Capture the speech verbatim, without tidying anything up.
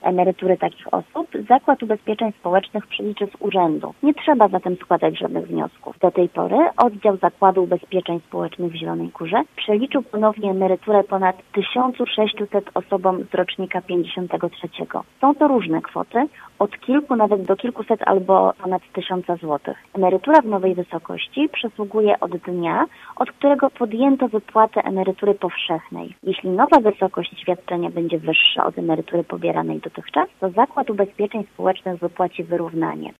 emerytury takich osób Zakład Ubezpieczeń Społecznych przeliczy z urzędu. Nie trzeba zatem składać żadnych wniosków. Do tej pory oddział Zakładu Ubezpieczeń Społecznych w Zielonej Górze przeliczył ponownie emeryturę ponad tysiąc sześćset osobom z rocznika pięćdziesiątego trzeciego. Są to różne kwoty, od kilku nawet do kilkuset albo ponad tysiąca złotych. Emerytura w nowej wysokości przysługuje od dnia, od którego podjęto wypłatę emerytury powszechnej. Jeśli nowa wysokość świadczenia będzie wyższa od emerytury pobieranej dotychczas, to Zakład Ubezpieczeń Społecznych wypłaci wyrównanie.